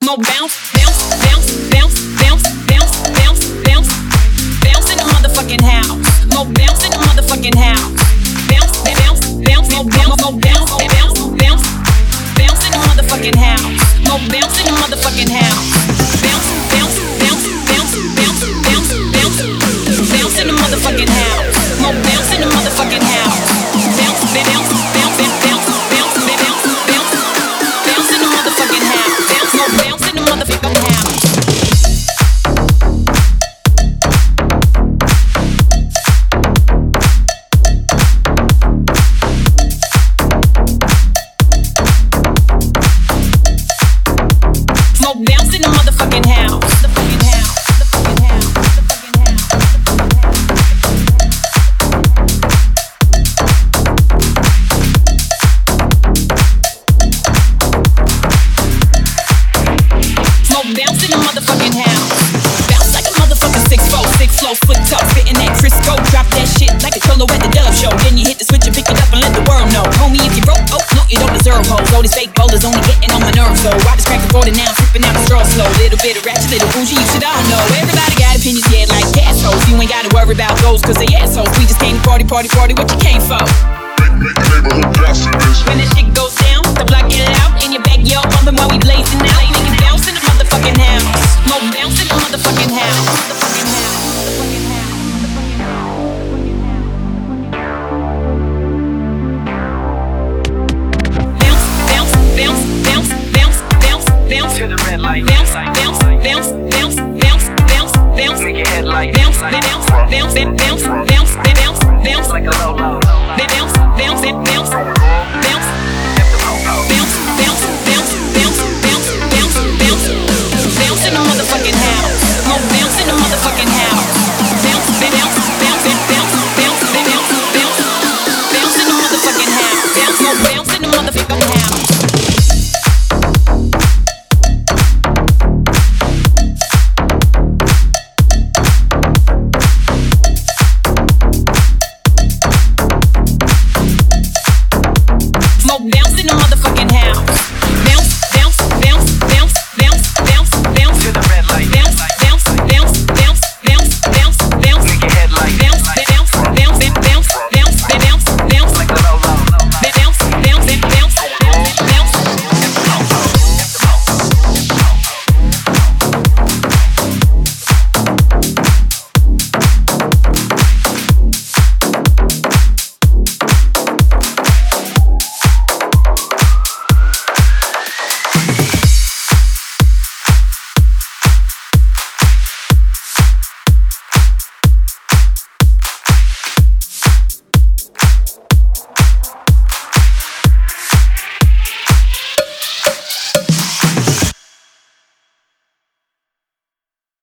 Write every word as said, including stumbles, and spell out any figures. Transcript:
More bounce, bounce, bounce, bounce, bounce, bounce, bounce, bounce, bounce in the motherfucking house. More bounce in the motherfucking house. Bounce, bounce, bounce, more bounce, more bounce, bounce, bounce, bounce in the motherfucking house. More bounce in the motherfucking house. Bounce, bounce, bounce, bounce, bounce, bounce, bounce, bounce in the motherfucking house. More bounce in the motherfucking house. Bounce, bounce, bounce, bounce, bounce, bounce, bounce, bounce in the motherfucking house. Bounce, more bounce in the motherfucking house. More bounce in the motherfucking house. The fucking house. The fucking house. The fucking house. More bounce in the motherfucking house. Bounce like a motherfucking six four, six flow, flick top, fitting that Crisco. Drop that shit like a Cholo at the Dove Show. Then you hit the switch and pick it up and let the world know. Homie, if you broke, oh no, you don't deserve hoes. All these fake bowlers only getting on my nerves. So I just cracked the forty now, sipping out the straw slow. Little bit of ratchet, little bougie, you should all know. Everybody got opinions, yeah, like assholes. You ain't gotta worry about those, cause they assholes. We just came to party, party, party, what you came for? Make, make the neighborhood bounce in this. When that shit goes down, the block get loud. In your backyard, bumping while we blazing out. Make it bounce in the motherfucking house. More bounce in the motherfucking house. The fucking house. The fucking house. The fucking house. Bounce, bounce, bounce, bounce, bounce, To the red light. bounce, bounce, bounce, bounce, bounce, bounce, bounce, Make your head light. bounce, bounce, bounce, bounce, bounce, bounce, bounce, Like a low low. bounce, bounce, bounce, bounce, bounce.